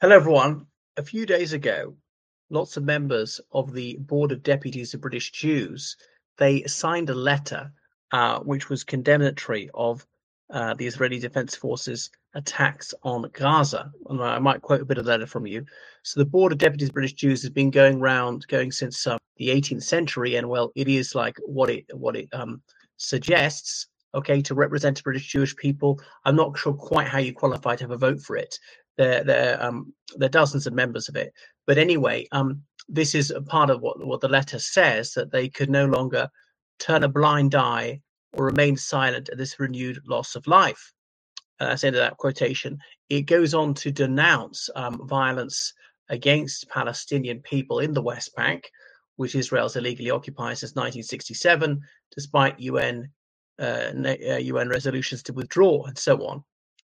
Hello, everyone. A few days ago, lots of members of the Board of Deputies of British Jews, they signed a letter which was condemnatory of the Israeli Defense Forces attacks on Gaza. And I might quote a bit of the letter from you. So the Board of Deputies of British Jews has been going since the 18th century, and well, it is like what it suggests. Okay, to represent the British Jewish people. I'm not sure quite how you qualify to have a vote for it. There are dozens of members of it. But anyway, this is a part of what the letter says, that they could no longer turn a blind eye or remain silent at this renewed loss of life. That's the end of that quotation. It goes on to denounce violence against Palestinian people in the West Bank, which Israel's illegally occupied since 1967, despite UN resolutions to withdraw and so on.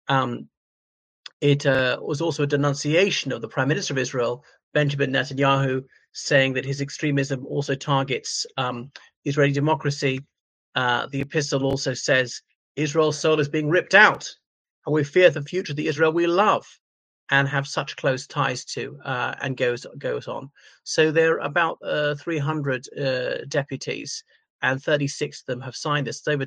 It was also a denunciation of the Prime Minister of Israel, Benjamin Netanyahu, saying that his extremism also targets Israeli democracy. The epistle also says Israel's soul is being ripped out, and we fear the future of the Israel we love and have such close ties to, and goes on. So there are about 300 deputies, and 36 of them have signed this. It's over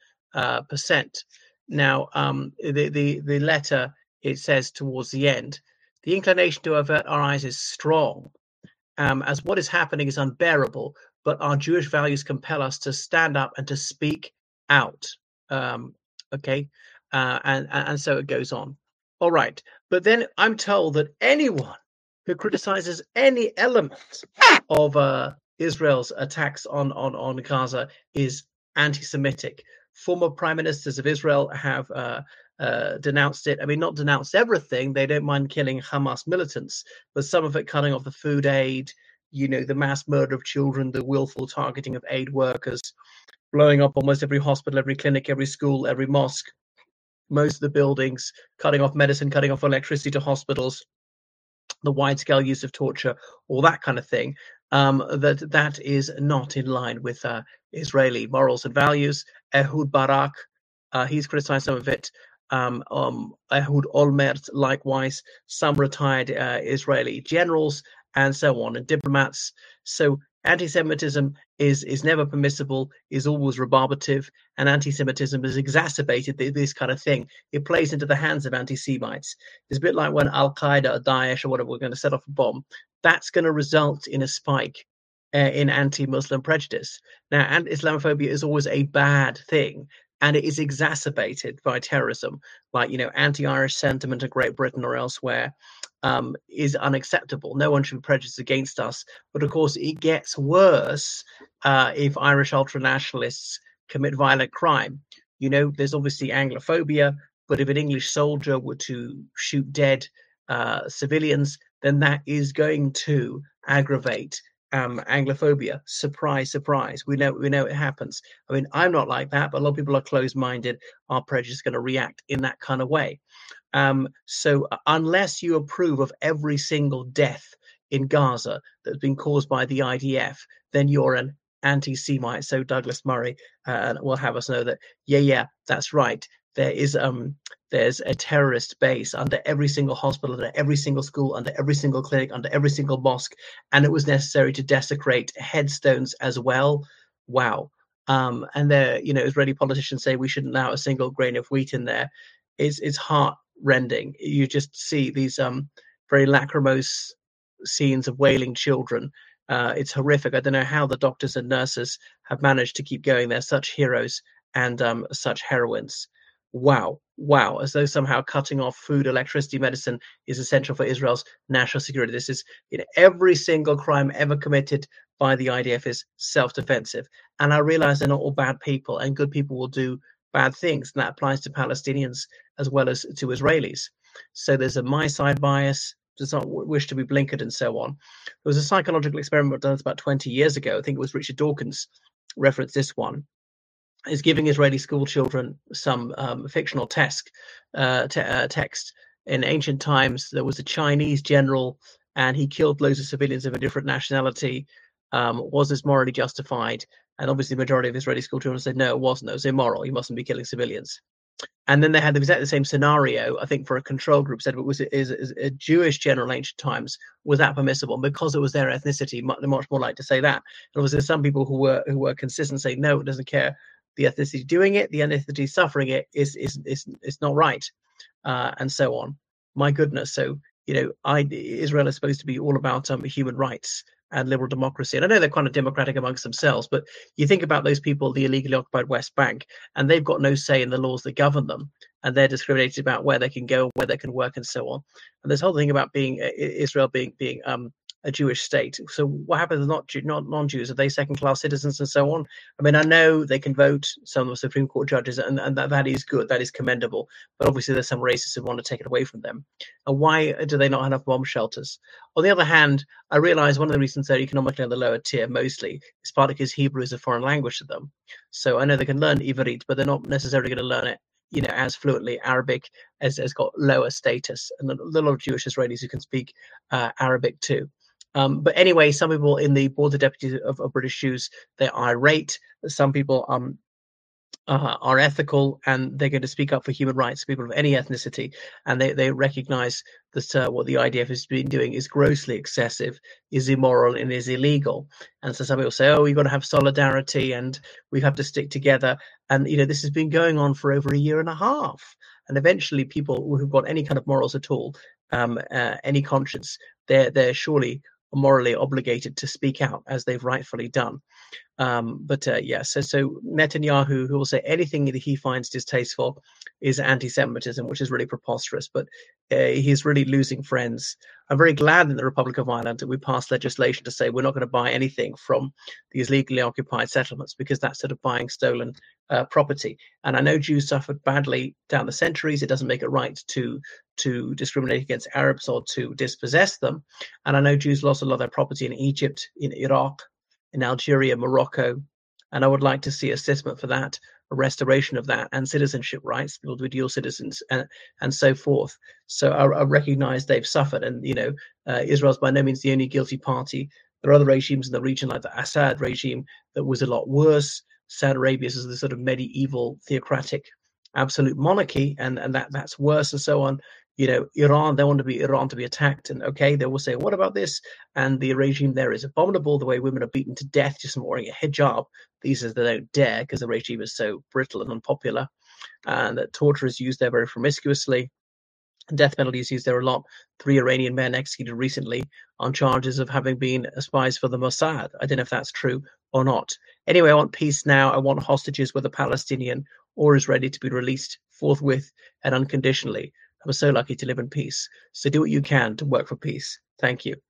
10%. Now, the letter, it says towards the end, the inclination to avert our eyes is strong, as what is happening is unbearable, but our Jewish values compel us to stand up and to speak out. Okay, and so it goes on. All right, but then I'm told that anyone who criticizes any element of Israel's attacks on Gaza is anti-Semitic. Former prime ministers of Israel have denounced it. I mean, not denounced everything. They don't mind killing Hamas militants, but some of it cutting off the food aid, the mass murder of children, the willful targeting of aid workers, blowing up almost every hospital, every clinic, every school, every mosque, most of the buildings, cutting off medicine, cutting off electricity to hospitals, the wide-scale use of torture, all that kind of thing. That is not in line with Israeli morals and values. Ehud Barak, he's criticized some of it. Ehud Olmert, likewise, some retired Israeli generals, and so on, and diplomats. So anti-Semitism is never permissible, is always rebarbative, and anti-Semitism has exacerbated this kind of thing. It plays into the hands of anti-Semites. It's a bit like when Al-Qaeda or Daesh or whatever we're going to set off a bomb. That's going to result in a spike in anti-Muslim prejudice. Now, and Islamophobia is always a bad thing, and it is exacerbated by terrorism, like anti-Irish sentiment in Great Britain or elsewhere. Is unacceptable. No one should be prejudiced against us. But of course, it gets worse if Irish ultranationalists commit violent crime. There's obviously Anglophobia, but if an English soldier were to shoot dead civilians, then that is going to aggravate Anglophobia. Surprise, surprise. We know it happens. I mean, I'm not like that, but a lot of people are closed-minded. Our prejudice is going to react in that kind of way. So unless you approve of every single death in Gaza that's been caused by the IDF, then you're an anti-Semite. So Douglas Murray will have us know that, yeah, that's right. There's a terrorist base under every single hospital, under every single school, under every single clinic, under every single mosque, and it was necessary to desecrate headstones as well. Wow. And there, Israeli politicians say we shouldn't allow a single grain of wheat in there. It's heart-rending. You just see these very lachrymose scenes of wailing children. It's horrific. I don't know how the doctors and nurses have managed to keep going. They're such heroes and such heroines. Wow, as though somehow cutting off food, electricity, medicine is essential for Israel's national security. This is every single crime ever committed by the IDF is self-defensive. And I realize they're not all bad people, and good people will do bad things. And that applies to Palestinians as well as to Israelis. So there's a my side bias, does not wish to be blinkered, and so on. There was a psychological experiment done about 20 years ago. I think it was Richard Dawkins referenced this one. Is giving Israeli school children some fictional text. In ancient times, there was a Chinese general, and he killed loads of civilians of a different nationality. Was this morally justified? And obviously, the majority of Israeli school children said no, it wasn't. It was immoral. You mustn't be killing civilians. And then they had exactly the same scenario, I think, for a control group. Said, is a Jewish general in ancient times, was that permissible? And because it was their ethnicity, they're much more likely to say that. And was there some people who were consistent, saying no, it doesn't care the ethnicity doing it, the ethnicity suffering it is not right, and so on. My goodness. So Israel is supposed to be all about human rights and liberal democracy. And I know they're kind of democratic amongst themselves, but you think about those people, the illegally occupied West Bank, and they've got no say in the laws that govern them, and they're discriminated about where they can go, where they can work, and so on. And this whole thing about being Israel being a Jewish state. So what happens with not non-Jews? Are they second-class citizens and so on? I mean, I know they can vote, some of the Supreme Court judges, and that is good, that is commendable. But obviously, there's some racists who want to take it away from them. And why do they not have enough bomb shelters? On the other hand, I realize one of the reasons they're economically on the lower tier mostly is partly because Hebrew is a foreign language to them. So I know they can learn Ivrit, but they're not necessarily going to learn it as fluently. Arabic has got lower status, and a lot of Jewish Israelis who can speak Arabic too. But anyway, some people in the board of deputies of British Jews, they're irate. Some people are ethical, and they're going to speak up for human rights, people of any ethnicity, and they recognize that what the IDF has been doing is grossly excessive, is immoral, and is illegal. And so some people say, oh, we've got to have solidarity and we have to stick together. And this has been going on for over a year and a half. And eventually people who've got any kind of morals at all, any conscience, they're surely morally obligated to speak out, as they've rightfully done. So Netanyahu, who will say anything that he finds distasteful, is anti-Semitism, which is really preposterous. But he's really losing friends. I'm very glad in the Republic of Ireland that we passed legislation to say we're not going to buy anything from these legally occupied settlements, because that's sort of buying stolen property. And I know Jews suffered badly down the centuries. It doesn't make it right to discriminate against Arabs or to dispossess them. And I know Jews lost a lot of their property in Egypt, in Iraq, in Algeria, Morocco, and I would like to see assessment for that, a restoration of that, and citizenship rights, people to be dual citizens, and so forth. So I recognize they've suffered, and Israel's by no means the only guilty party. There are other regimes in the region, like the Assad regime, that was a lot worse. Saudi Arabia is the sort of medieval theocratic absolute monarchy, and that's worse, and so on. Iran, they want Iran to be attacked, and okay, they will say, what about this? And the regime there is abominable, the way women are beaten to death just for wearing a hijab. These are they don't dare, because the regime is so brittle and unpopular, and that torture is used there very promiscuously. Death penalty is used there a lot. 3 Iranian men executed recently on charges of having been spies for the Mossad. I don't know if that's true or not. Anyway, I want peace now. I want hostages, whether Palestinian or Israeli, to be released forthwith and unconditionally. I'm so lucky to live in peace. So do what you can to work for peace. Thank you.